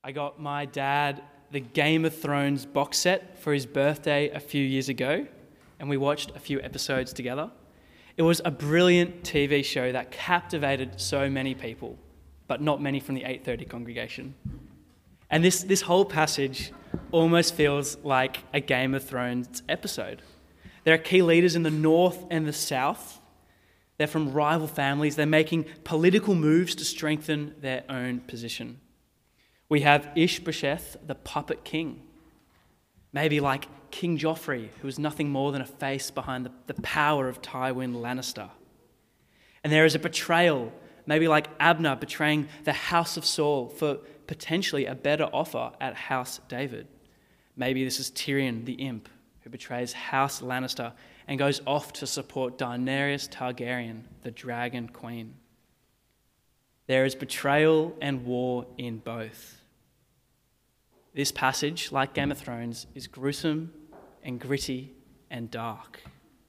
I got my dad the Game of Thrones box set for his birthday a few years ago, and we watched a few episodes together. It was a brilliant TV show that captivated so many people, but not many from the 8:30 congregation. And this whole passage almost feels like a Game of Thrones episode. There are key leaders in the north and the south. They're from rival families. They're making political moves to strengthen their own position. We have Ishbosheth, the puppet king. Maybe like King Joffrey, who was nothing more than a face behind the power of Tywin Lannister. And there is a betrayal, maybe like Abner betraying the house of Saul for potentially a better offer at House David. Maybe this is Tyrion the imp, who betrays House Lannister and goes off to support Daenerys Targaryen, the Dragon Queen. There is betrayal and war in both. This passage, like Game of Thrones, is gruesome and gritty and dark.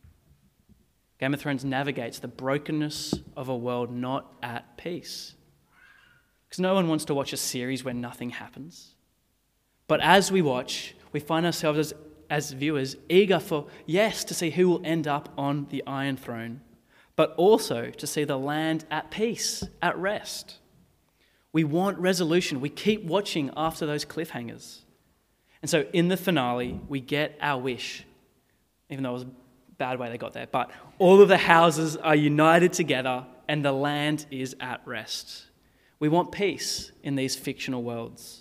Game of Thrones navigates the brokenness of a world not at peace. Because no one wants to watch a series where nothing happens. But as we watch, we find ourselves as viewers eager for, yes, to see who will end up on the Iron Throne, but also to see the land at peace, at rest. We want resolution. We keep watching after those cliffhangers. And so in the finale, we get our wish, even though it was a bad way they got there, but all of the houses are united together and the land is at rest. We want peace in these fictional worlds.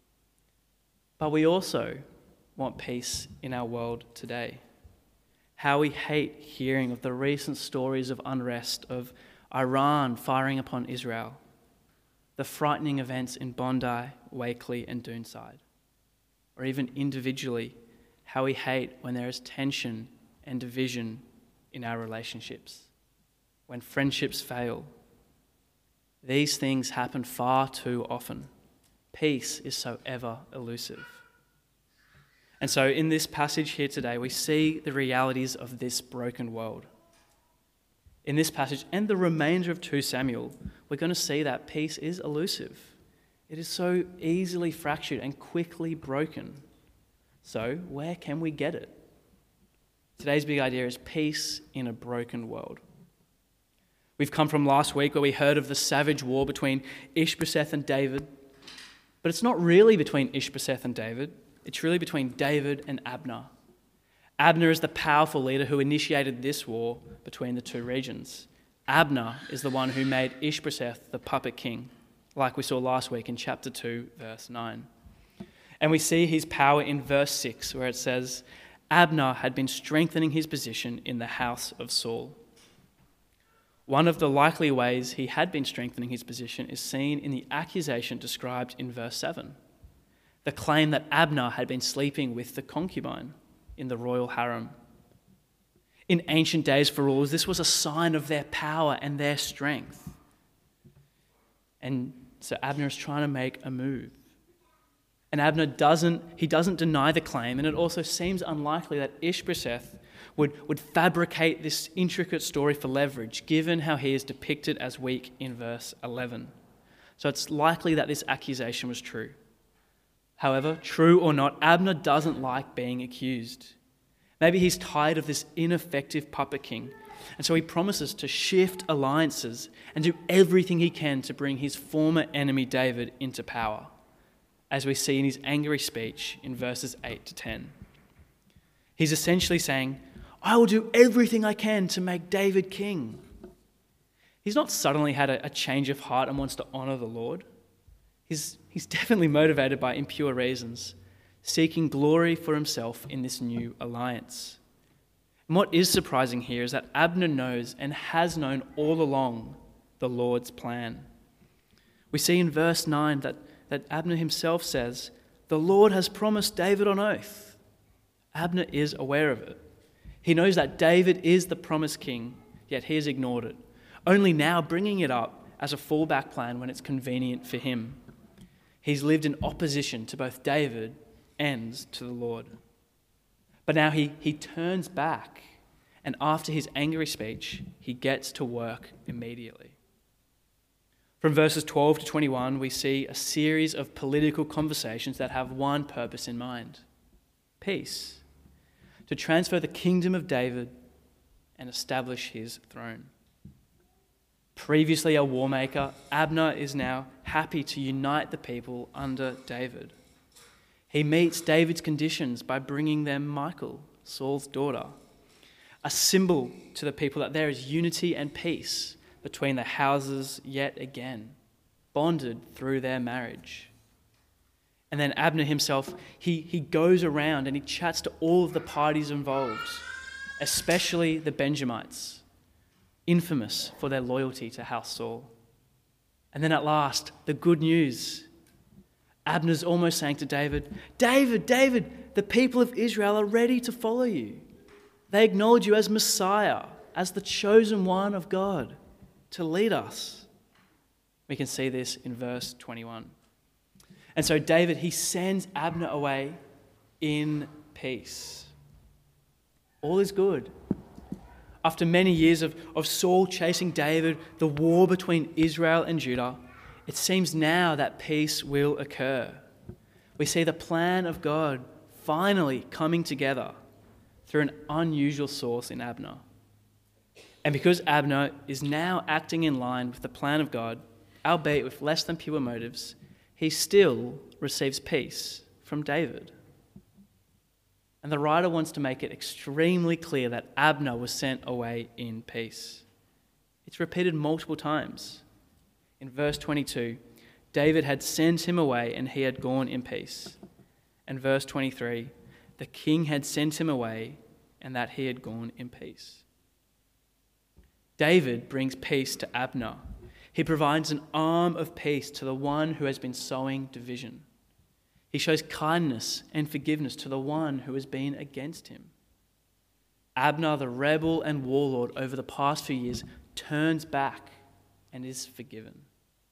But we also want peace in our world today. How we hate hearing of the recent stories of unrest, of Iran firing upon Israel, the frightening events in Bondi, Wakeley and Doonside, or even individually, how we hate when there is tension and division in our relationships, when friendships fail. These things happen far too often. Peace is so ever elusive. And so in this passage here today, we see the realities of this broken world. In this passage and the remainder of 2 Samuel, we're going to see that peace is elusive. It is so easily fractured and quickly broken. So where can we get it? Today's big idea is peace in a broken world. We've come from last week where we heard of the savage war between Ishbosheth and David. But it's not really between Ishbosheth and David. It's really between David and Abner. Abner is the powerful leader who initiated this war between the two regions. Abner is the one who made Ishbosheth the puppet king, like we saw last week in chapter 2, verse 9. And we see his power in verse 6, where it says, Abner had been strengthening his position in the house of Saul. One of the likely ways he had been strengthening his position is seen in the accusation described in verse 7. The claim that Abner had been sleeping with the concubine in the royal harem. In ancient days for rulers, this was a sign of their power and their strength. And so Abner is trying to make a move. And Abner doesn't deny the claim, and it also seems unlikely that Ishbosheth would fabricate this intricate story for leverage, given how he is depicted as weak in verse 11. So it's likely that this accusation was true. However, true or not, Abner doesn't like being accused. Maybe he's tired of this ineffective puppet king, and so he promises to shift alliances and do everything he can to bring his former enemy David into power, as we see in his angry speech in verses 8 to 10. He's essentially saying, I will do everything I can to make David king. He's not suddenly had a change of heart and wants to honour the Lord. He's definitely motivated by impure reasons, seeking glory for himself in this new alliance. And what is surprising here is that Abner knows and has known all along the Lord's plan. We see in verse 9 that Abner himself says, the Lord has promised David on oath. Abner is aware of it. He knows that David is the promised king, yet he has ignored it, only now bringing it up as a fallback plan when it's convenient for him. He's lived in opposition to both David and to the Lord. But now he turns back, and after his angry speech, he gets to work immediately. From verses 12 to 21, we see a series of political conversations that have one purpose in mind: peace, to transfer the kingdom of David and establish his throne. Previously a war maker, Abner is now happy to unite the people under David. He meets David's conditions by bringing them Michal, Saul's daughter, a symbol to the people that there is unity and peace between the houses yet again, bonded through their marriage. And then Abner himself, he goes around and he chats to all of the parties involved, especially the Benjamites, infamous for their loyalty to House Saul. And then at last, the good news. Abner's almost saying to David, David, the people of Israel are ready to follow you. They acknowledge you as Messiah, as the chosen one of God to lead us. We can see this in verse 21. And so David, he sends Abner away in peace. All is good. After many years of Saul chasing David, the war between Israel and Judah, it seems now that peace will occur. We see the plan of God finally coming together through an unusual source in Abner. And because Abner is now acting in line with the plan of God, albeit with less than pure motives, he still receives peace from David. And the writer wants to make it extremely clear that Abner was sent away in peace. It's repeated multiple times. In verse 22, David had sent him away and he had gone in peace. And verse 23, the king had sent him away and that he had gone in peace. David brings peace to Abner. He provides an arm of peace to the one who has been sowing division. He shows kindness and forgiveness to the one who has been against him. Abner, the rebel and warlord over the past few years, turns back and is forgiven.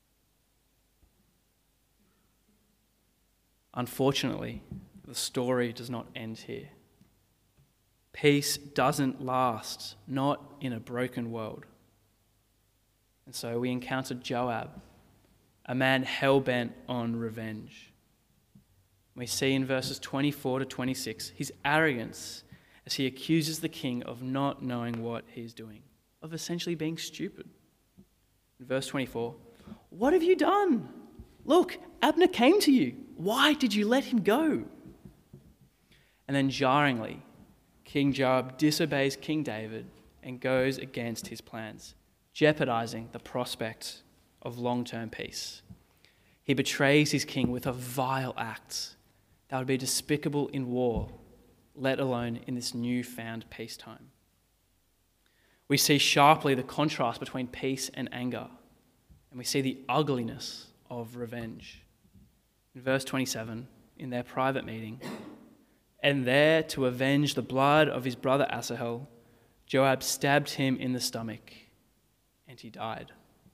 Unfortunately, the story does not end here. Peace doesn't last, not in a broken world. And so we encounter Joab, a man hell-bent on revenge. We see in verses 24 to 26 his arrogance as he accuses the king of not knowing what he's doing, of essentially being stupid. In verse 24, "What have you done? Look, Abner came to you. Why did you let him go?" And then jarringly, King Joab disobeys King David and goes against his plans, jeopardizing the prospect of long-term peace. He betrays his king with a vile act that would be despicable in war, let alone in this newfound peacetime. We see sharply the contrast between peace and anger, and we see the ugliness of revenge. In verse 27, in their private meeting, and there to avenge the blood of his brother Asahel, Joab stabbed him in the stomach, and he died.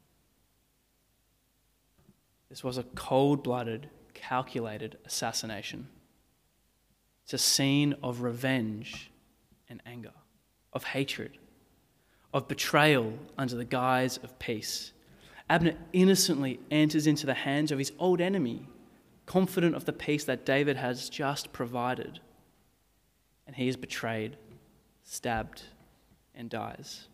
This was a cold-blooded, calculated assassination. It's a scene of revenge and anger, of hatred, of betrayal under the guise of peace. Abner innocently enters into the hands of his old enemy, confident of the peace that David has just provided. And he is betrayed, stabbed, and dies.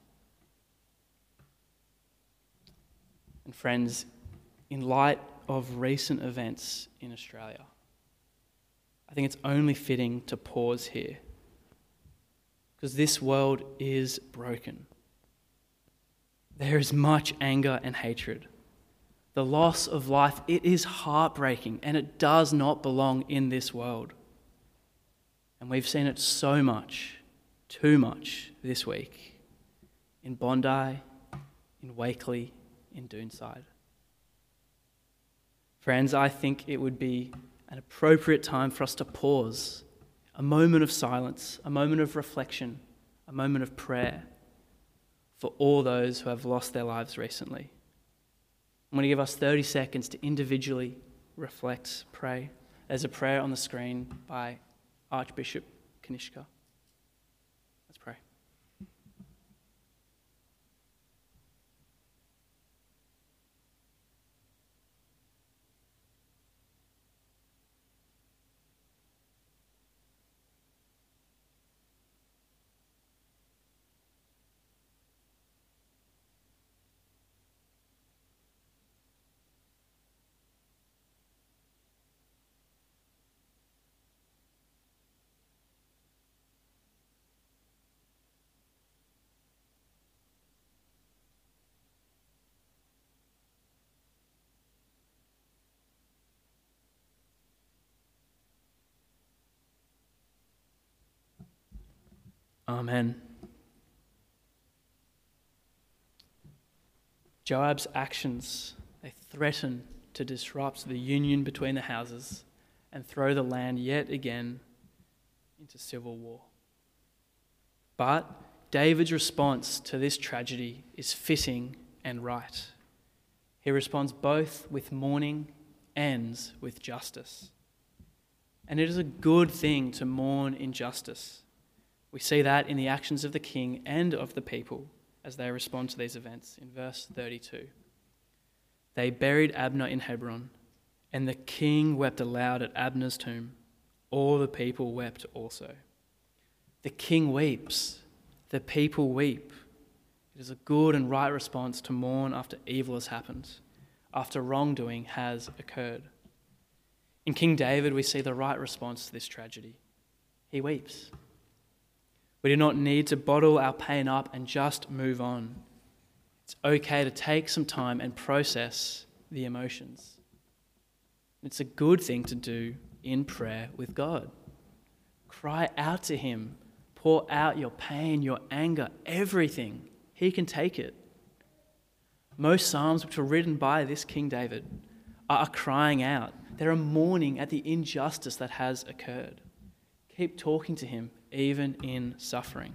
And friends, in light of recent events in Australia, I think it's only fitting to pause here, because this world is broken. There is much anger and hatred. The loss of life, it is heartbreaking, and it does not belong in this world. And we've seen it so much, too much this week, in Bondi, in Wakeley, in Doonside. Friends, I think it would be an appropriate time for us to pause, a moment of silence, a moment of reflection, a moment of prayer for all those who have lost their lives recently. I'm going to give us 30 seconds to individually reflect, pray. There's a prayer on the screen by Archbishop Kanishka. Let's pray. Amen. Joab's actions, they threaten to disrupt the union between the houses and throw the land yet again into civil war. But David's response to this tragedy is fitting and right. He responds both with mourning and with justice. And it is a good thing to mourn injustice. We see that in the actions of the king and of the people as they respond to these events. In verse 32, they buried Abner in Hebron, and the king wept aloud at Abner's tomb. All the people wept also. The king weeps, the people weep. It is a good and right response to mourn after evil has happened, after wrongdoing has occurred. In King David, we see the right response to this tragedy. He weeps. We do not need to bottle our pain up and just move on. It's okay to take some time and process the emotions. It's a good thing to do in prayer with God. Cry out to him. Pour out your pain, your anger, everything. He can take it. Most psalms which were written by this King David are crying out. They're mourning at the injustice that has occurred. Keep talking to him, even in suffering.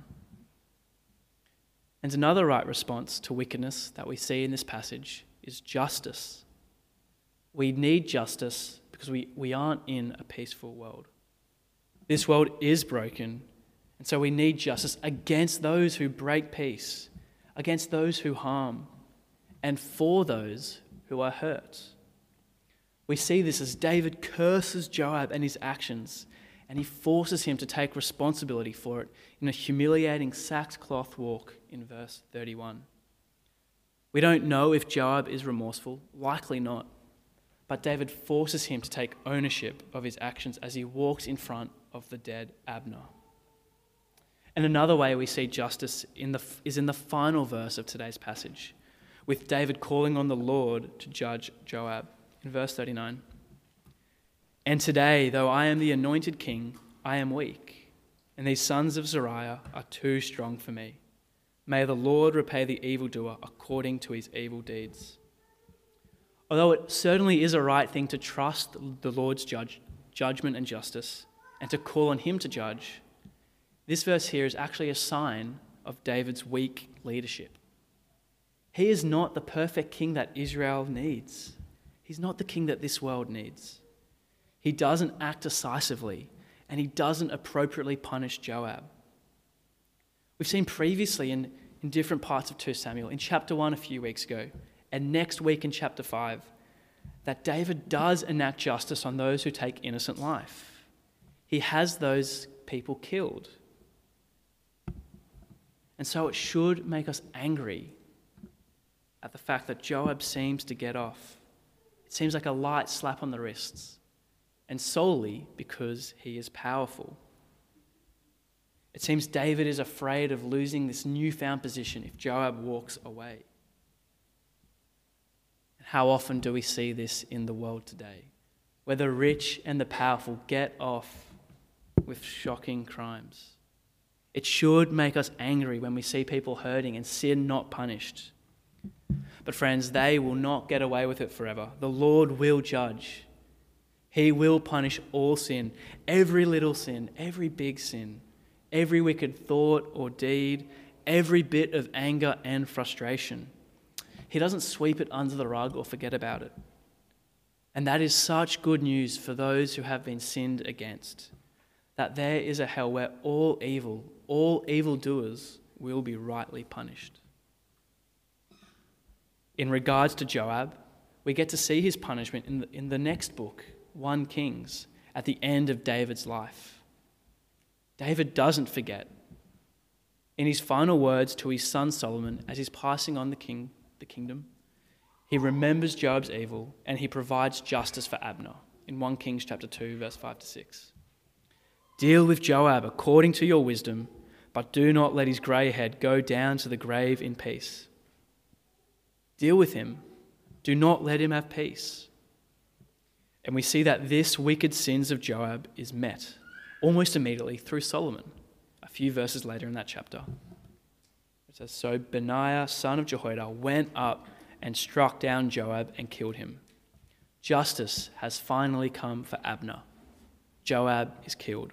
And another right response to wickedness that we see in this passage is justice. We need justice because we aren't in a peaceful world. This world is broken, and so we need justice against those who break peace, against those who harm, and for those who are hurt. We see this as David curses Joab and his actions, and he forces him to take responsibility for it in a humiliating sackcloth walk in verse 31. We don't know if Joab is remorseful, likely not, but David forces him to take ownership of his actions as he walks in front of the dead Abner. And another way we see justice is in the final verse of today's passage, with David calling on the Lord to judge Joab. In verse 39, and today, though I am the anointed king, I am weak, and these sons of Zeruiah are too strong for me. May the Lord repay the evildoer according to his evil deeds. Although it certainly is a right thing to trust the Lord's judgment and justice, and to call on him to judge, this verse here is actually a sign of David's weak leadership. He is not the perfect king that Israel needs. He's not the king that this world needs. He doesn't act decisively, and he doesn't appropriately punish Joab. We've seen previously in different parts of 2 Samuel, in chapter 1 a few weeks ago, and next week in chapter 5, that David does enact justice on those who take innocent life. He has those people killed. And so it should make us angry at the fact that Joab seems to get off. It seems like a light slap on the wrists, and solely because he is powerful. It seems David is afraid of losing this newfound position if Joab walks away. How often do we see this in the world today, where the rich and the powerful get off with shocking crimes? It should make us angry when we see people hurting and sin not punished. But friends, they will not get away with it forever. The Lord will judge. He will punish all sin, every little sin, every big sin, every wicked thought or deed, every bit of anger and frustration. He doesn't sweep it under the rug or forget about it. And that is such good news for those who have been sinned against, that there is a hell where all evildoers will be rightly punished. In regards to Joab, we get to see his punishment in the next book, 1 Kings, at the end of David's life. David doesn't forget. In his final words to his son Solomon as he's passing on the kingdom, he remembers Joab's evil and he provides justice for Abner in 1 Kings chapter 2, verse 5 to 6. Deal with Joab according to your wisdom, but do not let his grey head go down to the grave in peace. Deal with him. Do not let him have peace. And we see that this wicked sins of Joab is met almost immediately through Solomon. A few verses later in that chapter. It says, "So Benaiah, son of Jehoiada, went up and struck down Joab and killed him. Justice has finally come for Abner. Joab is killed."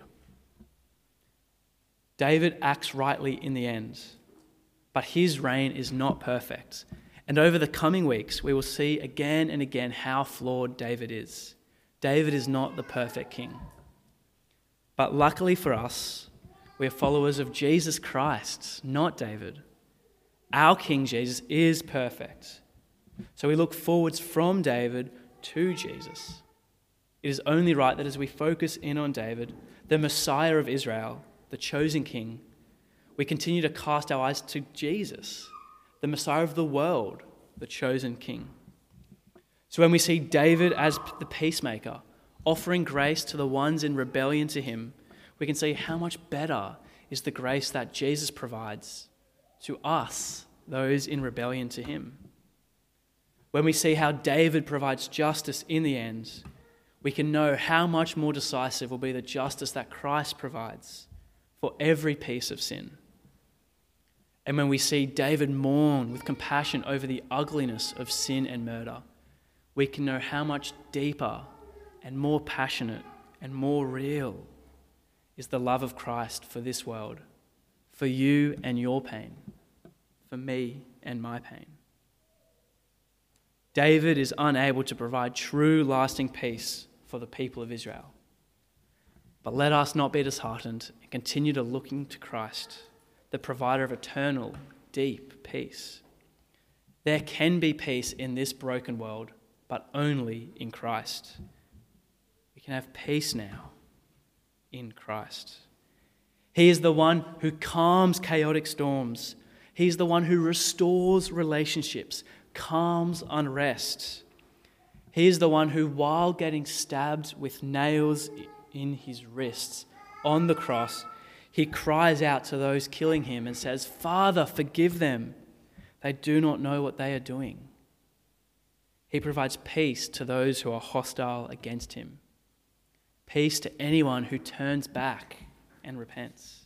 David acts rightly in the end, but his reign is not perfect. And over the coming weeks, we will see again and again how flawed David is. David is not the perfect king. But luckily for us, we are followers of Jesus Christ, not David. Our King Jesus is perfect. So we look forwards from David to Jesus. It is only right that as we focus in on David, the Messiah of Israel, the chosen king, we continue to cast our eyes to Jesus, the Messiah of the world, the chosen king. So when we see David as the peacemaker, offering grace to the ones in rebellion to him, we can see how much better is the grace that Jesus provides to us, those in rebellion to him. When we see how David provides justice in the end, we can know how much more decisive will be the justice that Christ provides for every piece of sin. And when we see David mourn with compassion over the ugliness of sin and murder, we can know how much deeper and more passionate and more real is the love of Christ for this world, for you and your pain, for me and my pain. David is unable to provide true lasting peace for the people of Israel. But let us not be disheartened and continue to looking to Christ, the provider of eternal, deep peace. There can be peace in this broken world, but only in Christ. We can have peace now in Christ. He is the one who calms chaotic storms. He is the one who restores relationships, calms unrest. He is the one who, while getting stabbed with nails in his wrists on the cross, he cries out to those killing him and says, "Father, forgive them. They do not know what they are doing." He provides peace to those who are hostile against him. Peace to anyone who turns back and repents.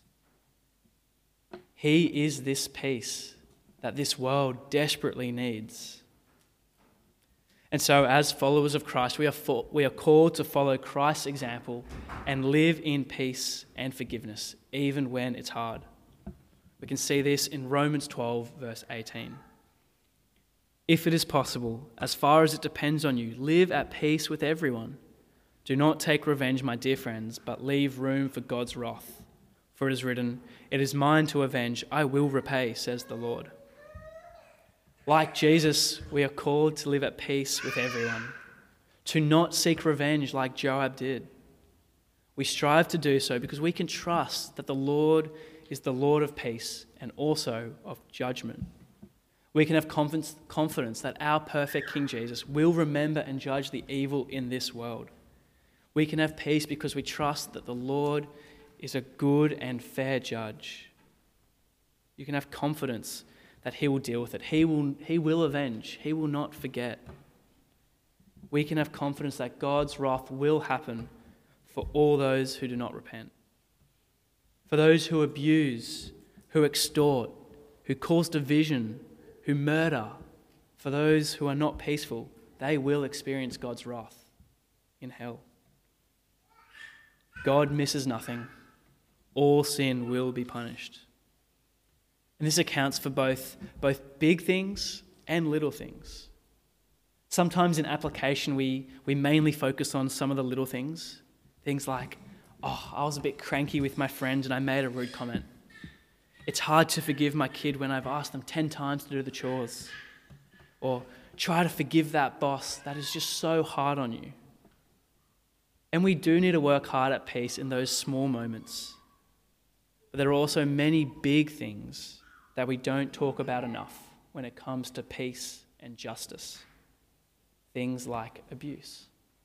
He is this peace that this world desperately needs. And so, as followers of Christ, we are called to follow Christ's example and live in peace and forgiveness, even when it's hard. We can see this in Romans 12, verse 18. "If it is possible, as far as it depends on you, live at peace with everyone. Do not take revenge, my dear friends, but leave room for God's wrath. For it is written, 'It is mine to avenge, I will repay,' says the Lord." Like Jesus, we are called to live at peace with everyone, to not seek revenge like Joab did. We strive to do so because we can trust that the Lord is the Lord of peace and also of judgment. We can have confidence that our perfect King Jesus will remember and judge the evil in this world. We can have peace because we trust that the Lord is a good and fair judge. You can have confidence that he will deal with it. He will avenge. He will not forget. We can have confidence that God's wrath will happen for all those who do not repent. For those who abuse, who extort, who cause division, who murder, for those who are not peaceful, they will experience God's wrath in hell. God misses nothing. All sin will be punished. And this accounts for both big things and little things. Sometimes in application, we mainly focus on some of the little things. Things like, I was a bit cranky with my friend and I made a rude comment. It's hard to forgive my kid when I've asked them 10 times to do the chores. Or try to forgive that boss that is just so hard on you. And we do need to work hard at peace in those small moments. But there are also many big things that we don't talk about enough when it comes to peace and justice. Things like abuse.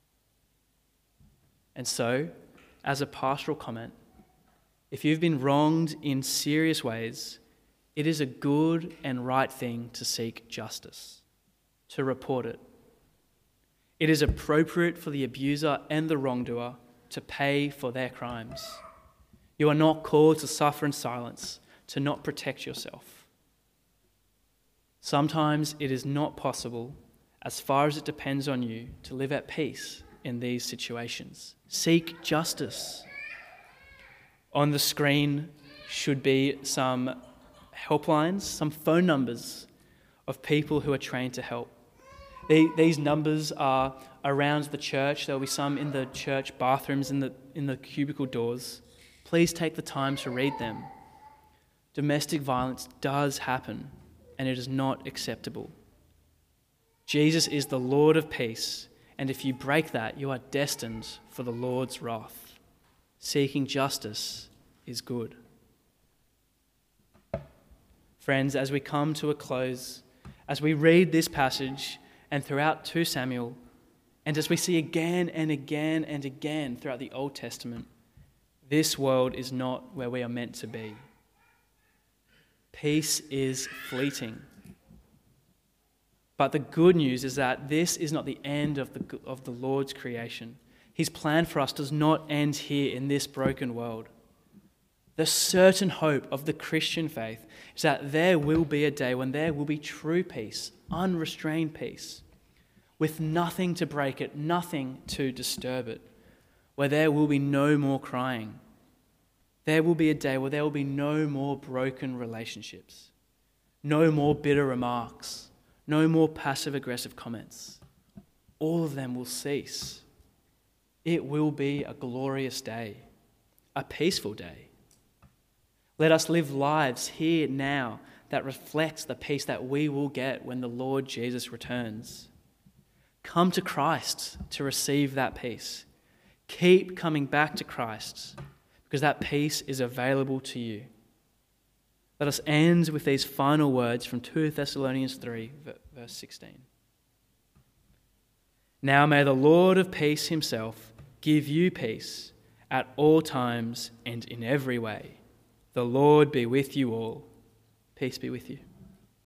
And so, as a pastoral comment, if you've been wronged in serious ways, it is a good and right thing to seek justice, to report it. It is appropriate for the abuser and the wrongdoer to pay for their crimes. You are not called to suffer in silence, to not protect yourself. Sometimes it is not possible, as far as it depends on you, to live at peace in these situations. Seek justice. On the screen should be some helplines, some phone numbers of people who are trained to help. These numbers are around the church. There will be some in the church bathrooms, in the cubicle doors. Please take the time to read them. Domestic violence does happen, and it is not acceptable. Jesus is the Lord of peace, and if you break that, you are destined for the Lord's wrath. Seeking justice is good. Friends, as we come to a close, as we read this passage and throughout 2 Samuel, and as we see again and again and again throughout the Old Testament, this world is not where we are meant to be. Peace is fleeting. But the good news is that this is not the end of the Lord's creation. His plan for us does not end here in this broken world. The certain hope of the Christian faith is that there will be a day when there will be true peace, unrestrained peace, with nothing to break it, nothing to disturb it, where there will be no more crying. There will be a day where there will be no more broken relationships, no more bitter remarks, no more passive-aggressive comments. All of them will cease. It will be a glorious day, a peaceful day. Let us live lives here now that reflects the peace that we will get when the Lord Jesus returns. Come to Christ to receive that peace. Keep coming back to Christ because that peace is available to you. Let us end with these final words from 2 Thessalonians 3, verse 16. Now may the Lord of peace himself give you peace at all times and in every way. The Lord be with you all. Peace be with you.